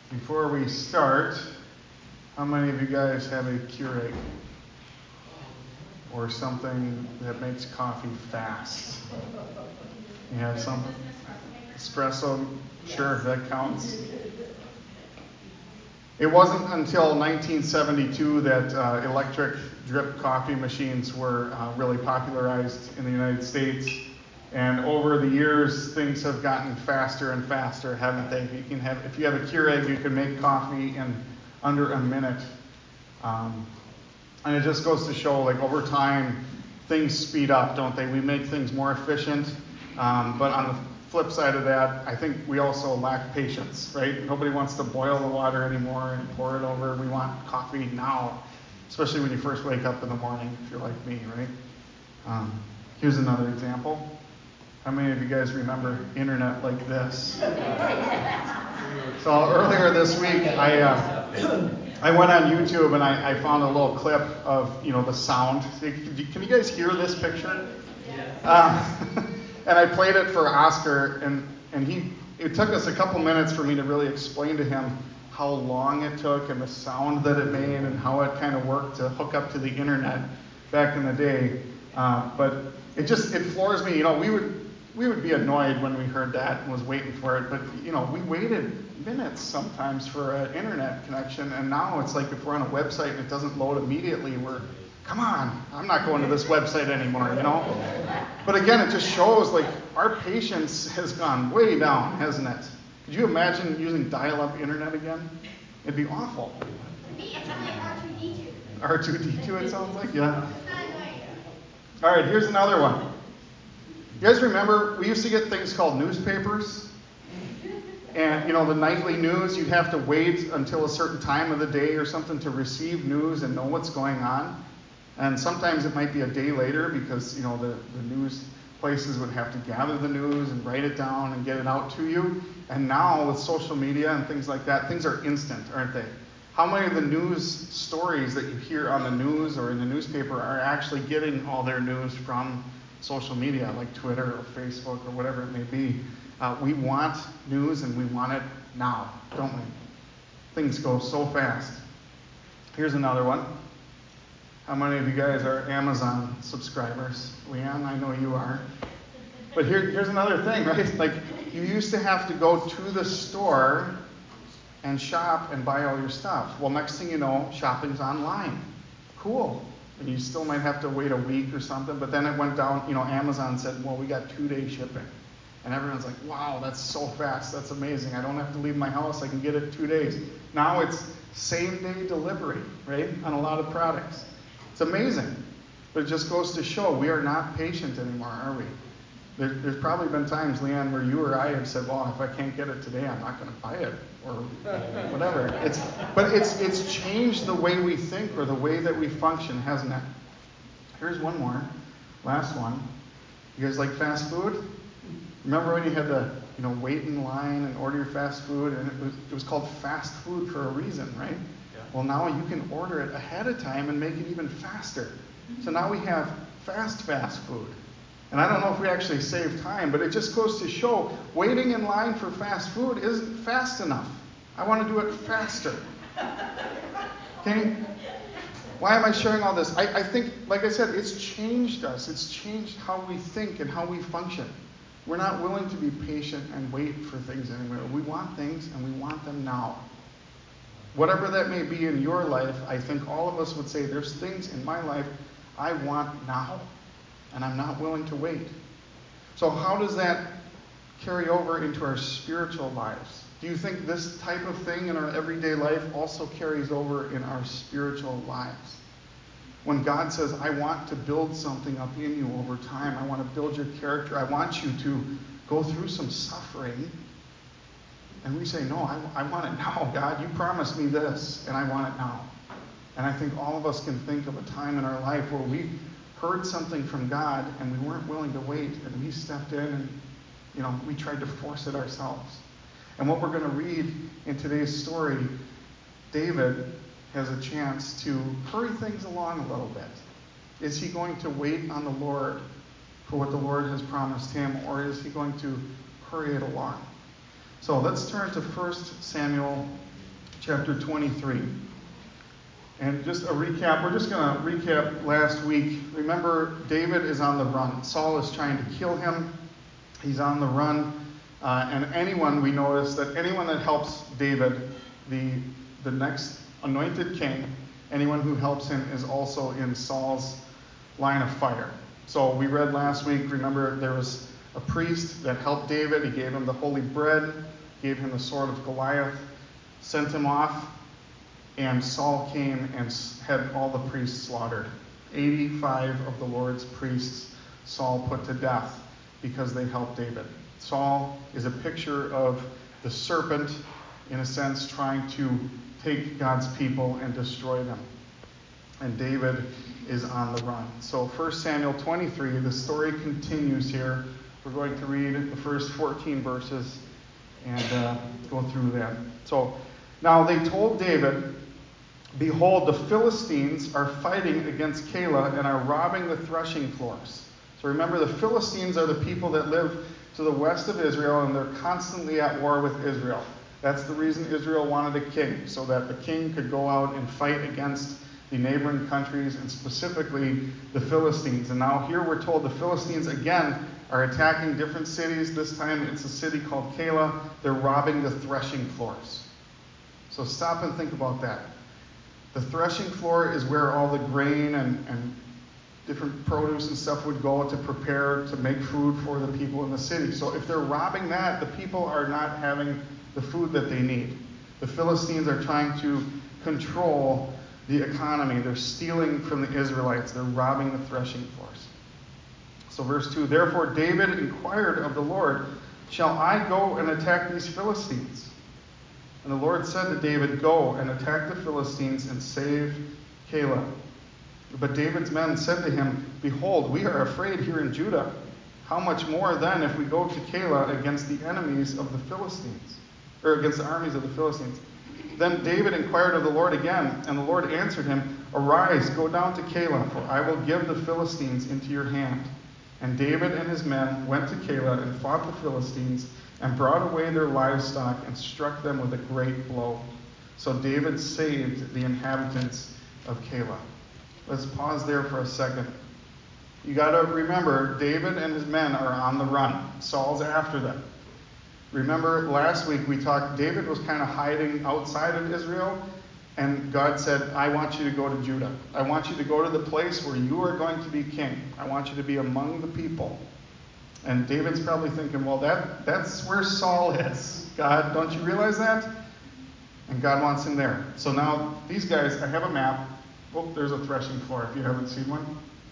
Before we start, how many of you guys have a Keurig? Or something that makes coffee fast? You have something? Espresso? Sure, that counts. It wasn't until 1972 that electric drip coffee machines were really popularized in the United States. And over the years, things have gotten faster and faster, haven't they? If you have a Keurig, you can make coffee in under a minute. And it just goes to show, like, over time, things speed up, don't they? We make things more efficient. But on the flip side of that, I think we also lack patience, right? Nobody wants to boil the water anymore and pour it over. We want coffee now, especially when you first wake up in the morning, if you're like me, right? Here's another example. How many of you guys remember internet like this? So earlier this week, I went on YouTube and I found a little clip of, the sound. Can you guys hear this picture? And I played it for Oscar, and it took us a couple minutes for me to really explain to him how long it took and the sound that it made and how it kind of worked to hook up to the internet back in the day. But it floors me. We would be annoyed when we heard that and was waiting for it, but we waited minutes sometimes for an internet connection, and now it's like if we're on a website and it doesn't load immediately, come on, I'm not going to this website anymore, But again, it just shows like our patience has gone way down, hasn't it? Could you imagine using dial-up internet again? It'd be awful. Me, it's like R2D2. R2D2 it sounds like, yeah. All right, here's another one. You guys remember, we used to get things called newspapers? And, the nightly news, you'd have to wait until a certain time of the day or something to receive news and know what's going on. And sometimes it might be a day later because, the news places would have to gather the news and write it down and get it out to you. And now with social media and things like that, things are instant, aren't they? How many of the news stories that you hear on the news or in the newspaper are actually getting all their news from social media, like Twitter or Facebook or whatever it may be? We want news and we want it now, don't we? Things go so fast. Here's another one. How many of you guys are Amazon subscribers? Leanne, I know you are. But here's another thing, right? Like, you used to have to go to the store and shop and buy all your stuff. Well, next thing you know, shopping's online. Cool. And you still might have to wait a week or something, but then it went down, Amazon said, well, we got 2-day shipping. And everyone's like, wow, that's so fast, that's amazing. I don't have to leave my house, I can get it 2 days. Now it's same-day delivery, right, on a lot of products. It's amazing. But it just goes to show we are not patient anymore, are we? There's probably been times, Leanne, where you or I have said, well, if I can't get it today, I'm not going to buy it, or whatever. It's changed the way we think or the way that we function, hasn't it? Here's one more, last one. You guys like fast food? Remember when you had to, wait in line and order your fast food, and it was called fast food for a reason, right? Yeah. Well, now you can order it ahead of time and make it even faster. So now we have fast food. And I don't know if we actually save time, but it just goes to show waiting in line for fast food isn't fast enough. I want to do it faster. Okay? Why am I sharing all this? I think, like I said, it's changed us. It's changed how we think and how we function. We're not willing to be patient and wait for things anymore. We want things and we want them now. Whatever that may be in your life, I think all of us would say there's things in my life I want now. And I'm not willing to wait. So how does that carry over into our spiritual lives? Do you think this type of thing in our everyday life also carries over in our spiritual lives? When God says, I want to build something up in you over time, I want to build your character, I want you to go through some suffering, and we say, no, I want it now, God. You promised me this, and I want it now. And I think all of us can think of a time in our life where we heard something from God and we weren't willing to wait, and we stepped in and we tried to force it ourselves. And what we're going to read in today's story, David has a chance to hurry things along a little bit. Is he going to wait on the Lord for what the Lord has promised him, or is he going to hurry it along? So let's turn to 1 Samuel chapter 23. And just a recap, we're just going to recap last week. Remember, David is on the run. Saul is trying to kill him. He's on the run. And we notice that anyone that helps David, the next anointed king, anyone who helps him is also in Saul's line of fire. So we read last week, remember, there was a priest that helped David. He gave him the holy bread, gave him the sword of Goliath, sent him off, and Saul came and had all the priests slaughtered. 85 of the Lord's priests Saul put to death because they helped David. Saul is a picture of the serpent, in a sense, trying to take God's people and destroy them. And David is on the run. So 1 Samuel 23, the story continues here. We're going to read the first 14 verses and go through them. So now they told David, "Behold, the Philistines are fighting against Keilah and are robbing the threshing floors." So remember, the Philistines are the people that live to the west of Israel, and they're constantly at war with Israel. That's the reason Israel wanted a king, so that the king could go out and fight against the neighboring countries, and specifically the Philistines. And now here we're told the Philistines again are attacking different cities. This time it's a city called Keilah. They're robbing the threshing floors. So stop and think about that. The threshing floor is where all the grain and different produce and stuff would go to prepare to make food for the people in the city. So if they're robbing that, the people are not having the food that they need. The Philistines are trying to control the economy. They're stealing from the Israelites. They're robbing the threshing floors. So verse 2, "Therefore David inquired of the Lord, shall I go and attack these Philistines? And the Lord said to David, Go and attack the Philistines and save Keilah. But David's men said to him, Behold, we are afraid here in Judah. How much more then if we go to Keilah against the enemies of the Philistines, or against the armies of the Philistines? Then David inquired of the Lord again, and the Lord answered him, Arise, go down to Keilah, for I will give the Philistines into your hand. And David and his men went to Keilah and fought the Philistines, and brought away their livestock and struck them with a great blow. So David saved the inhabitants of Keilah." Let's pause there for a second. You got to remember, David and his men are on the run. Saul's after them. Remember last week we talked, David was kind of hiding outside of Israel, and God said, I want you to go to Judah. I want you to go to the place where you are going to be king. I want you to be among the people. And David's probably thinking, well, that's where Saul is. God, don't you realize that? And God wants him there. So now these guys, I have a map. Oh, there's a threshing floor if you haven't seen one.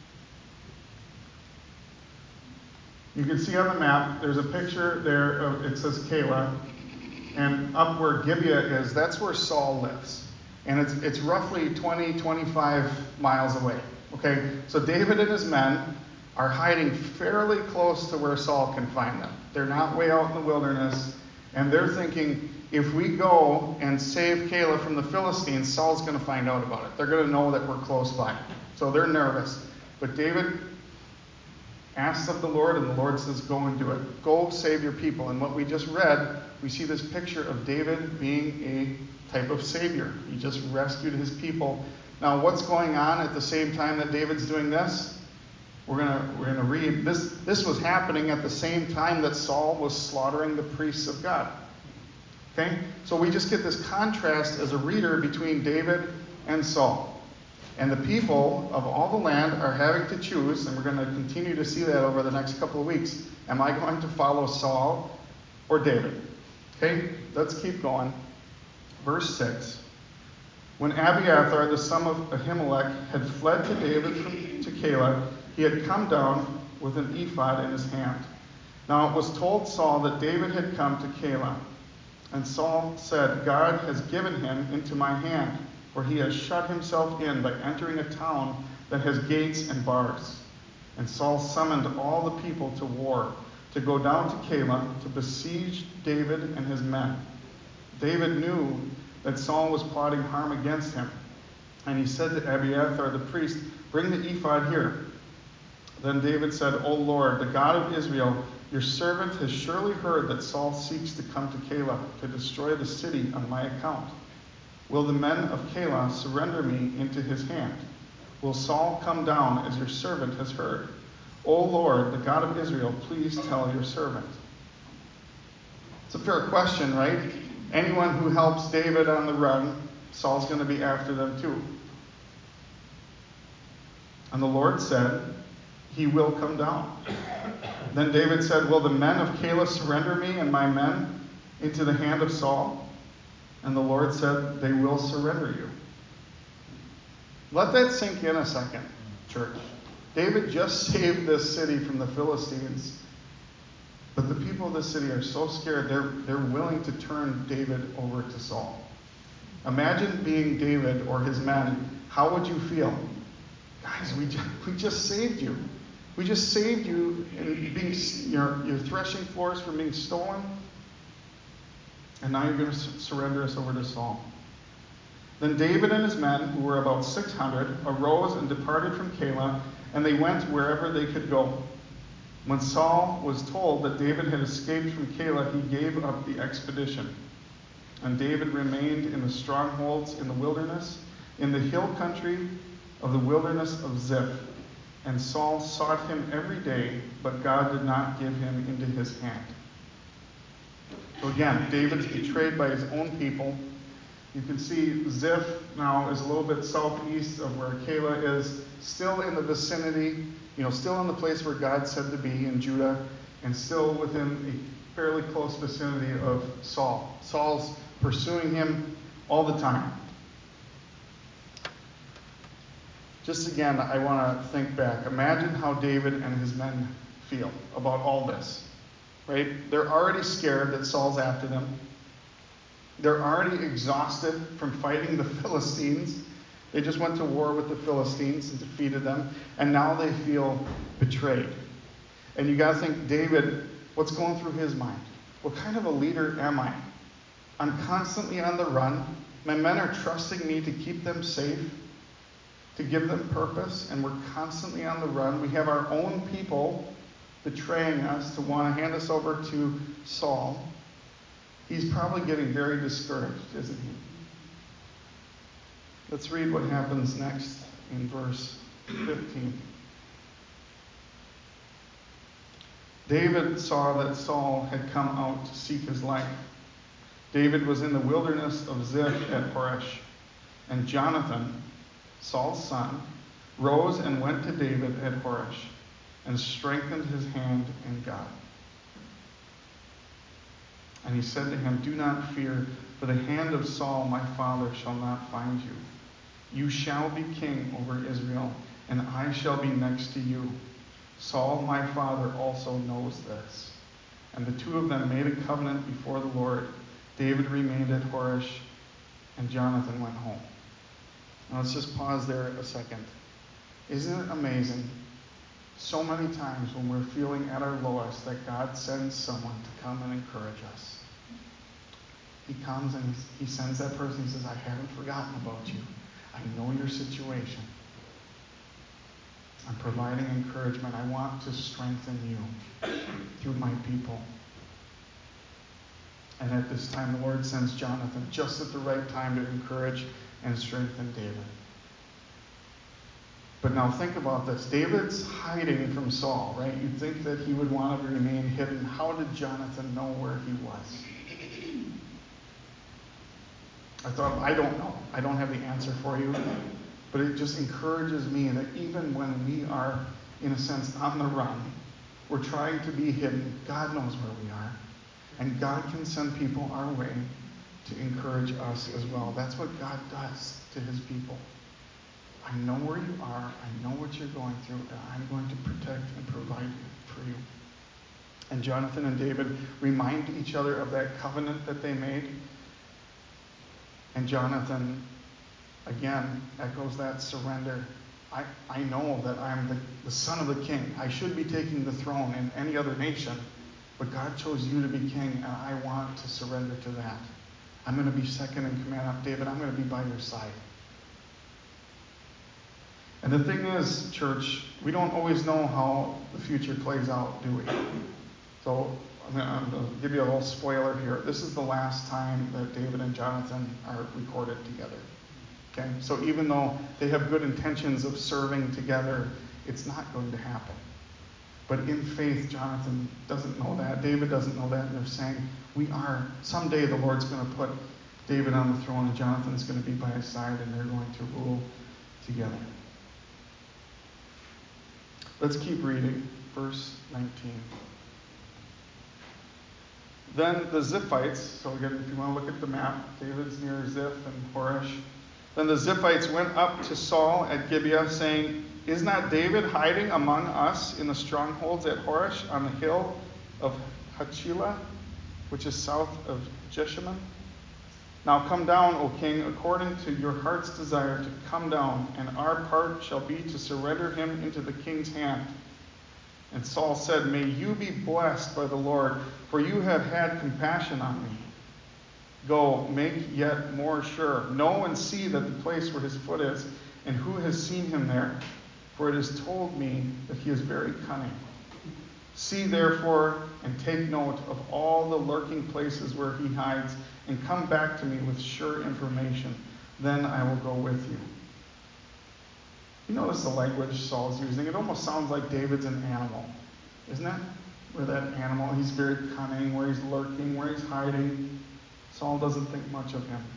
You can see on the map, there's a picture there of, it says Keilah. And up where Gibeah is, that's where Saul lives. And it's roughly 20, 25 miles away. Okay, so David and his men are hiding fairly close to where Saul can find them. They're not way out in the wilderness, and they're thinking, if we go and save Keilah from the Philistines, Saul's going to find out about it. They're going to know that we're close by. So they're nervous. But David asks of the Lord, and the Lord says, go and do it. Go save your people. And what we just read, we see this picture of David being a type of savior. He just rescued his people. Now, what's going on at the same time that David's doing this? We're gonna read this. This was happening at the same time that Saul was slaughtering the priests of God. Okay? So we just get this contrast as a reader between David and Saul. And the people of all the land are having to choose, and we're going to continue to see that over the next couple of weeks. Am I going to follow Saul or David? Okay? Let's keep going. Verse 6. When Abiathar, the son of Ahimelech, had fled to David to Keilah, he had come down with an ephod in his hand. Now it was told Saul that David had come to Keilah. And Saul said, God has given him into my hand, for he has shut himself in by entering a town that has gates and bars. And Saul summoned all the people to war, to go down to Keilah, to besiege David and his men. David knew that Saul was plotting harm against him. And he said to Abiathar the priest, Bring the ephod here. Then David said, O Lord, the God of Israel, your servant has surely heard that Saul seeks to come to Keilah to destroy the city on my account. Will the men of Keilah surrender me into his hand? Will Saul come down as your servant has heard? O Lord, the God of Israel, please tell your servant. It's a fair question, right? Anyone who helps David on the run, Saul's going to be after them too. And the Lord said, he will come down. Then David said, will the men of Keilah surrender me and my men into the hand of Saul? And the Lord said, they will surrender you. Let that sink in a second, church. David just saved this city from the Philistines. But the people of this city are so scared, they're willing to turn David over to Saul. Imagine being David or his men. How would you feel? Guys, we just saved you. We just saved you in being your threshing floors from being stolen. And now you're going to surrender us over to Saul. Then David and his men, who were about 600, arose and departed from Keilah, and they went wherever they could go. When Saul was told that David had escaped from Keilah, he gave up the expedition. And David remained in the strongholds in the wilderness, in the hill country of the wilderness of Ziph. And Saul sought him every day, but God did not give him into his hand. So again, David's betrayed by his own people. You can see Ziph now is a little bit southeast of where Keilah is, still in the vicinity, still in the place where God said to be in Judah, and still within a fairly close vicinity of Saul. Saul's pursuing him all the time. Just again, I want to think back. Imagine how David and his men feel about all this. Right? They're already scared that Saul's after them. They're already exhausted from fighting the Philistines. They just went to war with the Philistines and defeated them. And now they feel betrayed. And you got to think, David, what's going through his mind? What kind of a leader am I? I'm constantly on the run. My men are trusting me to keep them safe, to give them purpose, and we're constantly on the run. We have our own people betraying us to want to hand us over to Saul. He's probably getting very discouraged, isn't he? Let's read what happens next in verse 15. David saw that Saul had come out to seek his life. David was in the wilderness of Ziph at Horesh, and Jonathan, Saul's son, rose and went to David at Horesh and strengthened his hand in God. And he said to him, do not fear, for the hand of Saul my father shall not find you. You shall be king over Israel, and I shall be next to you. Saul my father also knows this. And the two of them made a covenant before the Lord. David remained at Horesh, and Jonathan went home. Now let's just pause there a second. Isn't it amazing? So many times when we're feeling at our lowest that God sends someone to come and encourage us. He comes and he sends that person. He says, I haven't forgotten about you. I know your situation. I'm providing encouragement. I want to strengthen you through my people. And at this time, the Lord sends Jonathan just at the right time to encourage and strengthen David. But now think about this. David's hiding from Saul, right? You'd think that he would want to remain hidden. How did Jonathan know where he was? I thought, I don't know. I don't have the answer for you. But it just encourages me that even when we are, in a sense, on the run, we're trying to be hidden, God knows where we are. And God can send people our way to encourage us as well. That's what God does to his people. I know where you are. I know what you're going through. And I'm going to protect and provide for you. And Jonathan and David remind each other of that covenant that they made. And Jonathan, again, echoes that surrender. I know that I'm the son of the king. I should be taking the throne in any other nation. But God chose you to be king, and I want to surrender to that. I'm going to be second in command. David, I'm going to be by your side. And the thing is, church, we don't always know how the future plays out, do we? So I'm going to give you a little spoiler here. This is the last time that David and Jonathan are recorded together. Okay? So even though they have good intentions of serving together, it's not going to happen. But in faith, Jonathan doesn't know that. David doesn't know that. And they're saying, someday the Lord's going to put David on the throne and Jonathan's going to be by his side and they're going to rule together. Let's keep reading. Verse 19. Then the Ziphites, so again, if you want to look at the map, David's near Ziph and Horesh. Then the Ziphites went up to Saul at Gibeah, saying, "Is not David hiding among us in the strongholds at Horesh on the hill of Hachilah, which is south of Jeshimon? Now come down, O king, according to your heart's desire to come down, and our part shall be to surrender him into the king's hand." And Saul said, "May you be blessed by the Lord, for you have had compassion on me. Go, make yet more sure. Know and see that the place where his foot is, and who has seen him there. For it is told me that he is very cunning. See therefore, and take note of all the lurking places where he hides, and come back to me with sure information. Then I will go with you." You notice the language Saul's using. It almost sounds like David's an animal, isn't it? Where that animal, he's very cunning, where he's lurking, where he's hiding. Saul doesn't think much of him.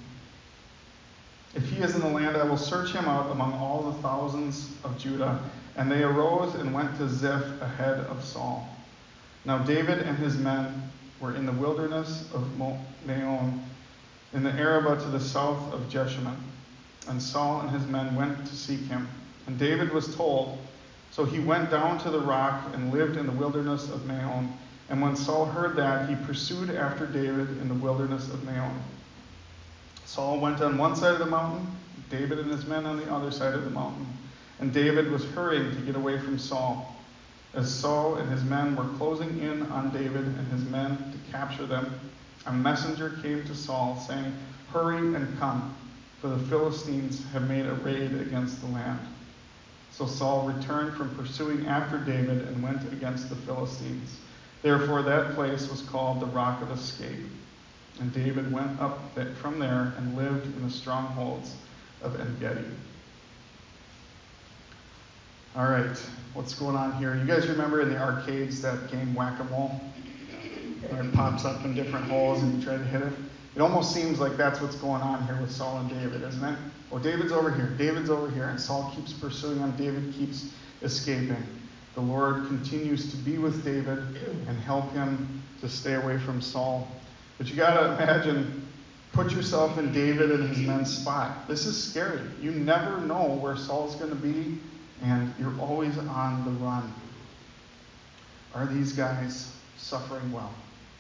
"If he is in the land, I will search him out among all the thousands of Judah." And they arose and went to Ziph ahead of Saul. Now David and his men were in the wilderness of Maon, in the Arabah to the south of Jeshimon. And Saul and his men went to seek him. And David was told, so he went down to the rock and lived in the wilderness of Maon. And when Saul heard that, he pursued after David in the wilderness of Maon. Saul went on one side of the mountain, David and his men on the other side of the mountain. And David was hurrying to get away from Saul. As Saul and his men were closing in on David and his men to capture them, a messenger came to Saul, saying, "Hurry and come, for the Philistines have made a raid against the land." So Saul returned from pursuing after David and went against the Philistines. Therefore that place was called the Rock of Escape. And David went up from there and lived in the strongholds of En-Gedi. All right, what's going on here? You guys remember in the arcades that game Whack-A-Mole? Where it pops up in different holes and you try to hit it? It almost seems like that's what's going on here with Saul and David, isn't it? Well, David's over here, and Saul keeps pursuing him. David keeps escaping. The Lord continues to be with David and help him to stay away from Saul. But you got to imagine, put yourself in David and his men's spot. This is scary. You never know where Saul's going to be, and you're always on the run. Are these guys suffering well?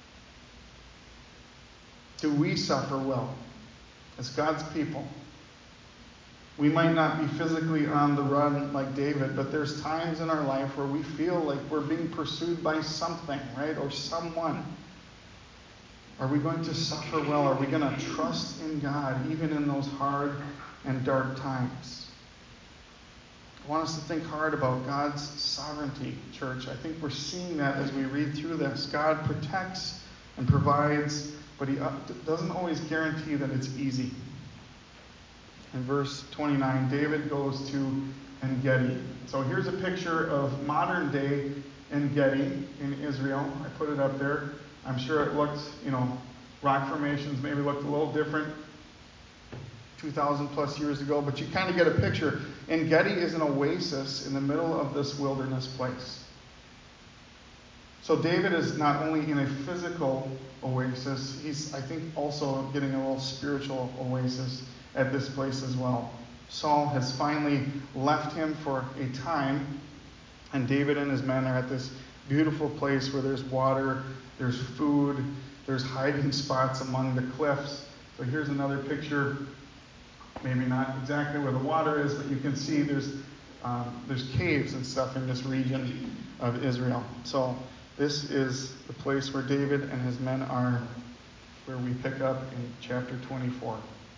Do we suffer well as God's people? We might not be physically on the run like David, but there's times in our life where we feel like we're being pursued by something, right? Or someone. Are we going to suffer well? Are we going to trust in God even in those hard and dark times? I want us to think hard about God's sovereignty, church. I think we're seeing that as we read through this. God protects and provides, but he doesn't always guarantee that it's easy. In verse 29, David goes to En-Gedi. So here's a picture of modern day En-Gedi in Israel. I put it up there. I'm sure it looked, rock formations maybe looked a little different 2,000 plus years ago, but you kind of get a picture. En-Gedi is an oasis in the middle of this wilderness place. So David is not only in a physical oasis, he's, I think, also getting a little spiritual oasis at this place as well. Saul has finally left him for a time, and David and his men are at this beautiful place where there's water, there's food, there's hiding spots among the cliffs. So here's another picture, maybe not exactly where the water is, but you can see there's caves and stuff in this region of Israel. So this is the place where David and his men are, where we pick up in chapter 24.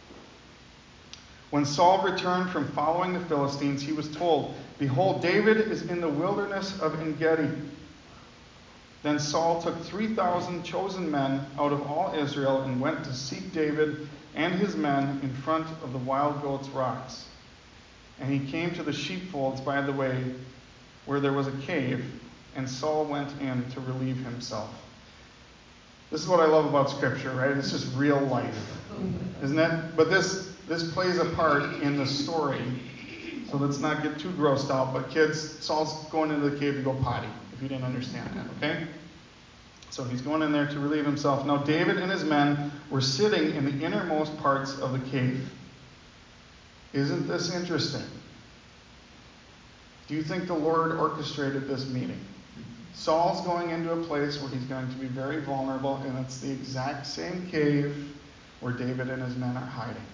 When Saul returned from following the Philistines, he was told, "Behold, David is in the wilderness of En-Gedi." Then Saul took 3,000 chosen men out of all Israel and went to seek David and his men in front of the wild goats' rocks. And he came to the sheepfolds by the way where there was a cave, and Saul went in to relieve himself. This is what I love about Scripture, right? It's just real life, isn't it? But this plays a part in the story, so let's not get too grossed out. But kids, Saul's going into the cave to go potty, if you didn't understand that, okay? So he's going in there to relieve himself. Now David and his men were sitting in the innermost parts of the cave. Isn't this interesting? Do you think the Lord orchestrated this meeting? Saul's going into a place where he's going to be very vulnerable, and it's the exact same cave where David and his men are hiding.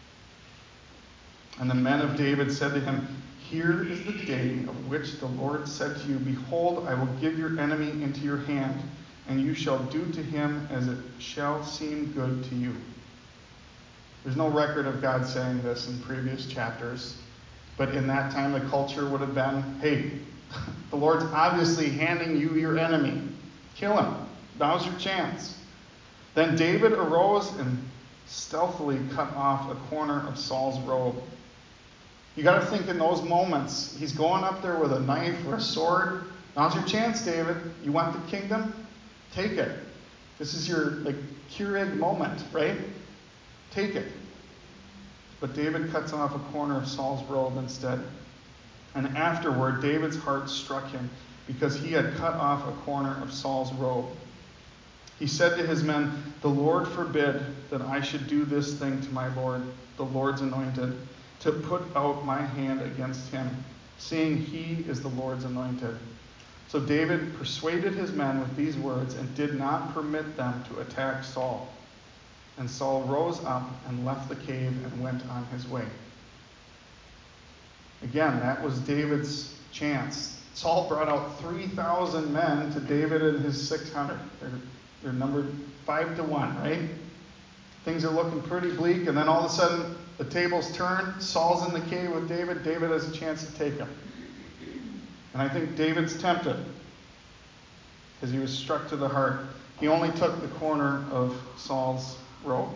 And the men of David said to him, "Here is the day of which the Lord said to you, Behold, I will give your enemy into your hand, and you shall do to him as it shall seem good to you." There's no record of God saying this in previous chapters, but in that time the culture would have been, hey, the Lord's obviously handing you your enemy. Kill him. Now's your chance. Then David arose and stealthily cut off a corner of Saul's robe. You got to think in those moments, he's going up there with a knife or a sword. Now's your chance, David. You want the kingdom? Take it. This is your Keurig moment, right? Take it. But David cuts off a corner of Saul's robe instead. And afterward, David's heart struck him because he had cut off a corner of Saul's robe. He said to his men, "The Lord forbid that I should do this thing to my Lord, the Lord's anointed, to put out my hand against him, seeing he is the Lord's anointed." So David persuaded his men with these words and did not permit them to attack Saul. And Saul rose up and left the cave and went on his way. Again, that was David's chance. Saul brought out 3,000 men to David and his 600. They're numbered 5-1, right? Things are looking pretty bleak, and then all of a sudden the tables turn. Saul's in the cave with David. David has a chance to take him. And I think David's tempted because he was struck to the heart. He only took the corner of Saul's robe.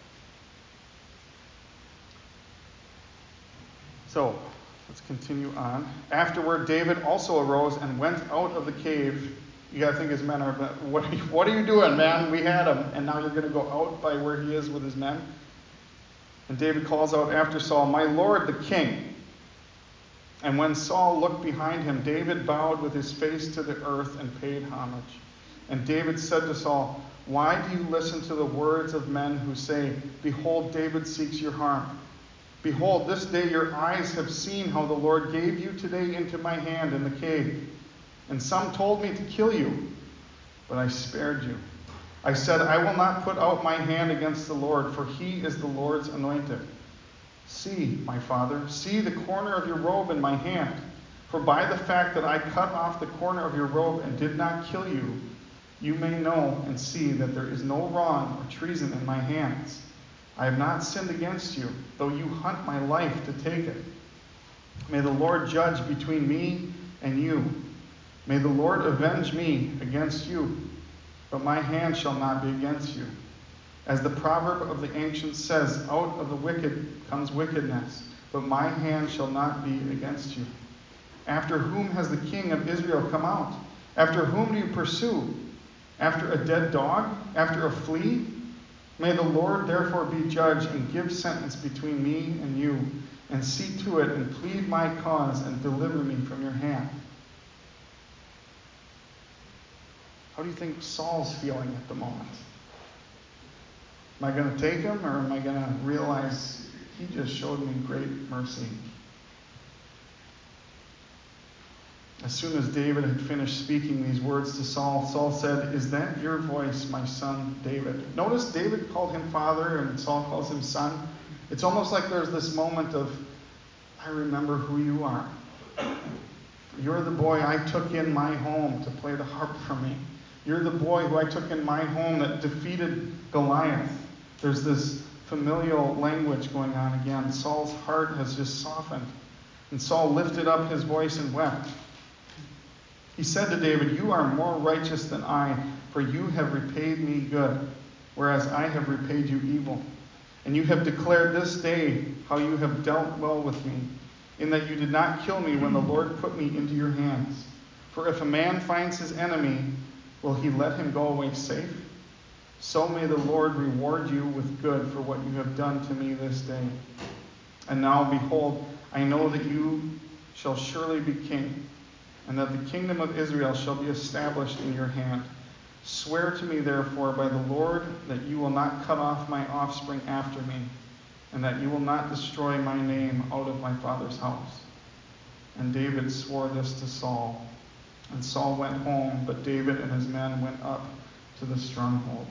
So, let's continue on. Afterward, David also arose and went out of the cave. You got to think his men are, what are you doing, man? We had him, and now you're going to go out by where he is with his men? And David calls out after Saul, "My lord, the king." And when Saul looked behind him, David bowed with his face to the earth and paid homage. And David said to Saul, "Why do you listen to the words of men who say, 'Behold, David seeks your harm'? Behold, this day your eyes have seen how the Lord gave you today into my hand in the cave. And some told me to kill you, but I spared you. I said, I will not put out my hand against the Lord, for he is the Lord's anointed. See, my father, see the corner of your robe in my hand. For by the fact that I cut off the corner of your robe and did not kill you, you may know and see that there is no wrong or treason in my hands. I have not sinned against you, though you hunt my life to take it. May the Lord judge between me and you. May the Lord avenge me against you, but my hand shall not be against you. As the proverb of the ancients says, out of the wicked comes wickedness, but my hand shall not be against you. After whom has the king of Israel come out? After whom do you pursue? After a dead dog? After a flea? May the Lord therefore be judge and give sentence between me and you, and see to it and plead my cause and deliver me from your hand. How do you think Saul's feeling at the moment? Am I going to take him, or am I going to realize he just showed me great mercy? As soon as David had finished speaking these words to Saul, Saul said, "Is that your voice, my son David?" Notice David called him father and Saul calls him son. It's almost like there's this moment of, I remember who you are. You're the boy I took in my home to play the harp for me. You're the boy who I took in my home that defeated Goliath. There's this familial language going on again. Saul's heart has just softened. And Saul lifted up his voice and wept. He said to David, "You are more righteous than I, for you have repaid me good, whereas I have repaid you evil. And you have declared this day how you have dealt well with me, in that you did not kill me when the Lord put me into your hands. For if a man finds his enemy, will he let him go away safe? So may the Lord reward you with good for what you have done to me this day. And now, behold, I know that you shall surely be king, and that the kingdom of Israel shall be established in your hand. Swear to me, therefore, by the Lord, that you will not cut off my offspring after me, and that you will not destroy my name out of my father's house." And David swore this to Saul. And Saul went home, but David and his men went up to the stronghold.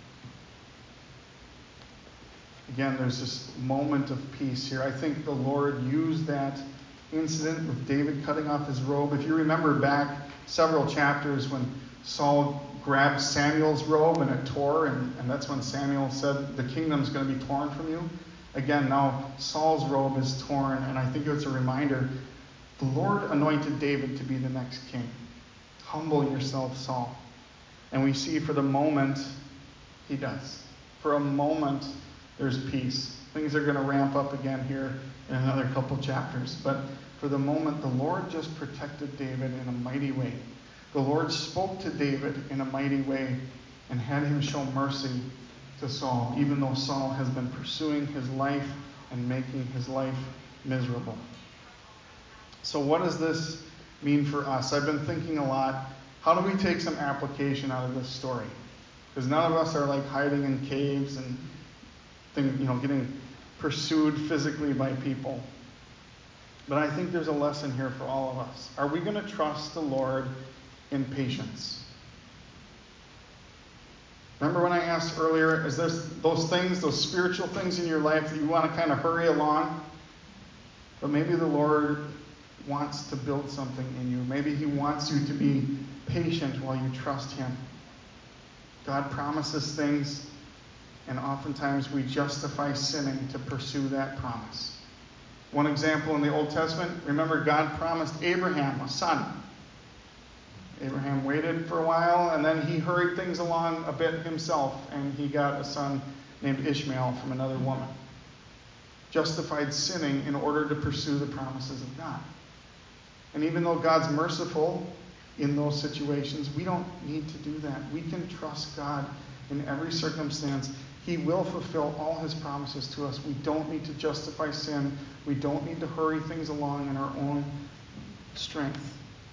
Again, there's this moment of peace here. I think the Lord used that incident with David cutting off his robe. If you remember back several chapters when Saul grabbed Samuel's robe and it tore, and that's when Samuel said, "The kingdom's going to be torn from you." Again, now Saul's robe is torn, and I think it's a reminder. The Lord anointed David to be the next king. Humble yourself, Saul. And we see for the moment, he does. For a moment, there's peace. Things are going to ramp up again here in another couple chapters. But for the moment, the Lord just protected David in a mighty way. The Lord spoke to David in a mighty way and had him show mercy to Saul, even though Saul has been pursuing his life and making his life miserable. So what does this mean for us? I've been thinking a lot. How do we take some application out of this story? Because none of us are like hiding in caves and getting pursued physically by people. But I think there's a lesson here for all of us. Are we going to trust the Lord in patience? Remember when I asked earlier, is there those things, those spiritual things in your life that you want to kind of hurry along? But maybe the Lord wants to build something in you. Maybe he wants you to be patient while you trust him. God promises things, and oftentimes we justify sinning to pursue that promise. One example in the Old Testament, remember God promised Abraham a son. Abraham waited for a while, and then he hurried things along a bit himself, and he got a son named Ishmael from another woman. Justified sinning in order to pursue the promises of God. And even though God's merciful in those situations, we don't need to do that. We can trust God in every circumstance. He will fulfill all his promises to us. We don't need to justify sin. We don't need to hurry things along in our own strength.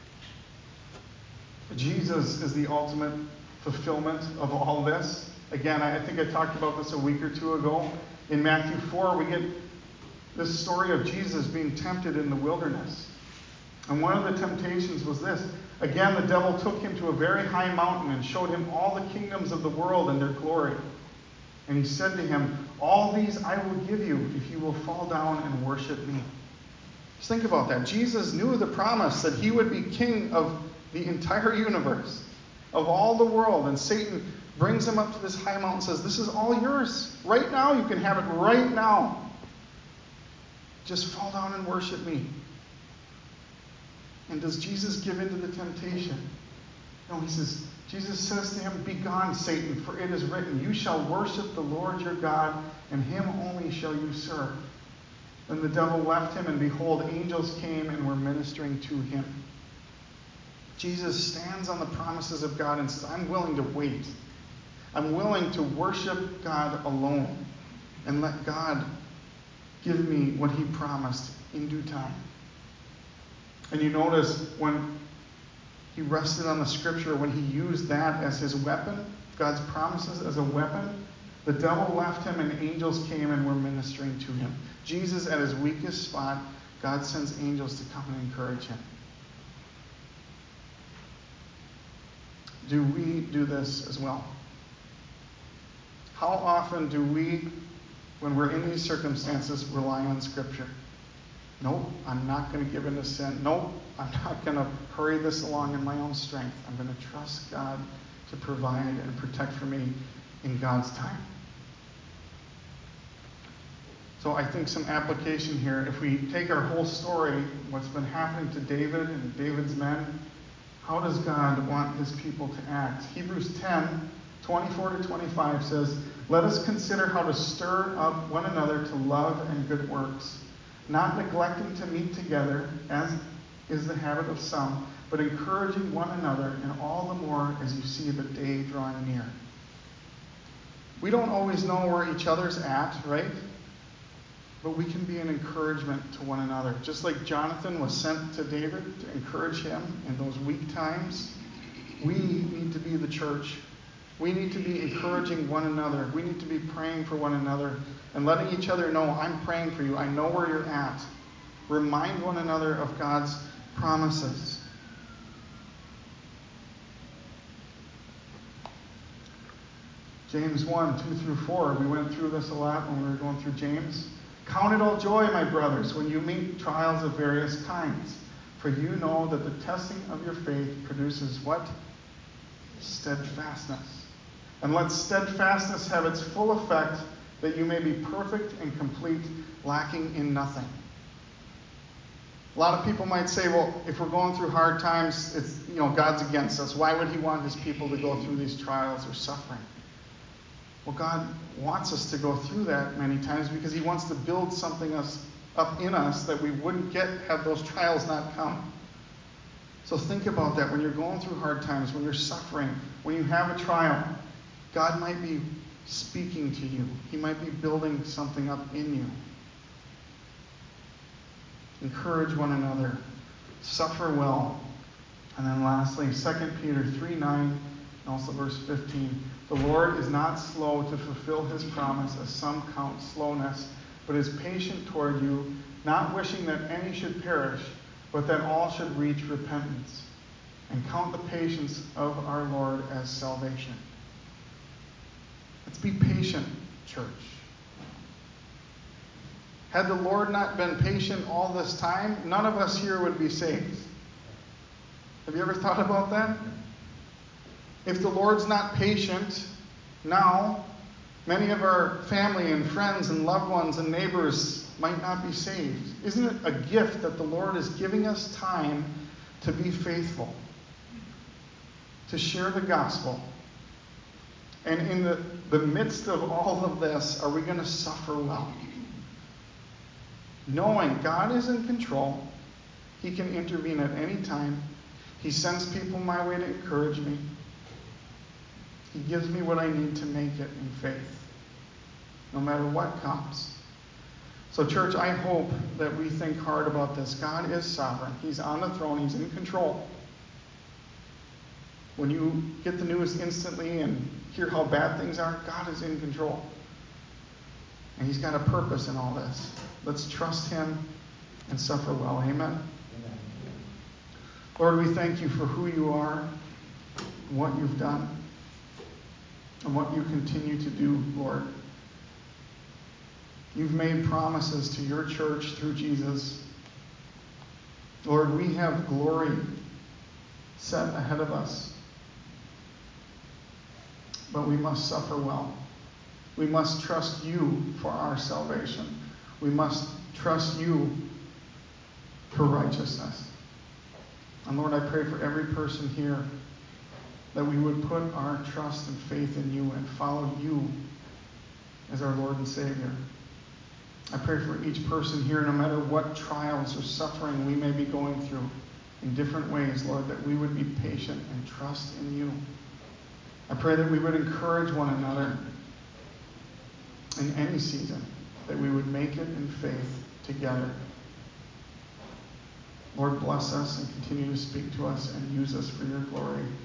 Jesus is the ultimate fulfillment of all this. Again, I think I talked about this a week or two ago. In Matthew 4, we get this story of Jesus being tempted in the wilderness. And one of the temptations was this. Again, the devil took him to a very high mountain and showed him all the kingdoms of the world and their glory. And he said to him, "All these I will give you if you will fall down and worship me." Just think about that. Jesus knew the promise that he would be king of the entire universe, of all the world. And Satan brings him up to this high mountain and says, "This is all yours. Right now, you can have it right now. Just fall down and worship me." And does Jesus give in to the temptation? No, Jesus says to him, "Begone, Satan, for it is written, you shall worship the Lord your God, and him only shall you serve." Then the devil left him, and behold, angels came and were ministering to him. Jesus stands on the promises of God and says, "I'm willing to wait. I'm willing to worship God alone and let God give me what he promised in due time." And you notice when he rested on the scripture, when he used that as his weapon, God's promises as a weapon, the devil left him and angels came and were ministering to him. Jesus, at his weakest spot, God sends angels to come and encourage him. Do we do this as well? How often do we, when we're in these circumstances, rely on Scripture? Nope, I'm not going to give in to sin. Nope, I'm not going to hurry this along in my own strength. I'm going to trust God to provide and protect for me in God's time. So I think some application here, if we take our whole story, what's been happening to David and David's men, How does God want his people to act? Hebrews 10:24-25 says, "Let us consider how to stir up one another to love and good works, not neglecting to meet together, as is the habit of some, but encouraging one another, and all the more as you see the day drawing near." We don't always know where each other's at, right? But we can be an encouragement to one another. Just like Jonathan was sent to David to encourage him in those weak times, we need to be the church. We need to be encouraging one another. We need to be praying for one another and letting each other know, I'm praying for you. I know where you're at. Remind one another of God's promises. James 1:2-4. We went through this a lot when we were going through James. "Count it all joy, my brothers, when you meet trials of various kinds. For you know that the testing of your faith produces" what? "Steadfastness. And let steadfastness have its full effect, that you may be perfect and complete, lacking in nothing." A lot of people might say, well, if we're going through hard times, it's, God's against us. Why would he want his people to go through these trials or suffering? Well, God wants us to go through that many times because he wants to build something up in us that we wouldn't get had those trials not come. So think about that when you're going through hard times, when you're suffering, when you have a trial. God might be speaking to you. He might be building something up in you. Encourage one another. Suffer well. And then lastly, 2 Peter 3:9 and also verse 15. "The Lord is not slow to fulfill his promise, as some count slowness, but is patient toward you, not wishing that any should perish, but that all should reach repentance. And count the patience of our Lord as salvation." Let's be patient, church. Had the Lord not been patient all this time, none of us here would be saved. Have you ever thought about that? If the Lord's not patient now, many of our family and friends and loved ones and neighbors might not be saved. Isn't it a gift that the Lord is giving us time to be faithful, to share the gospel? And in the midst of all of this, are we going to suffer well? Knowing God is in control, he can intervene at any time. He sends people my way to encourage me. He gives me what I need to make it in faith, no matter what comes. So church, I hope that we think hard about this. God is sovereign. He's on the throne. He's in control. When you get the news instantly and hear how bad things are, God is in control. And he's got a purpose in all this. Let's trust him and suffer well. Amen? Lord, we thank you for who you are, what you've done, and what you continue to do, Lord. You've made promises to your church through Jesus. Lord, we have glory set ahead of us. But we must suffer well. We must trust you for our salvation. We must trust you for righteousness. And Lord, I pray for every person here that we would put our trust and faith in you and follow you as our Lord and Savior. I pray for each person here, no matter what trials or suffering we may be going through in different ways, Lord, that we would be patient and trust in you. I pray that we would encourage one another in any season, that we would make it in faith together. Lord, bless us and continue to speak to us and use us for your glory.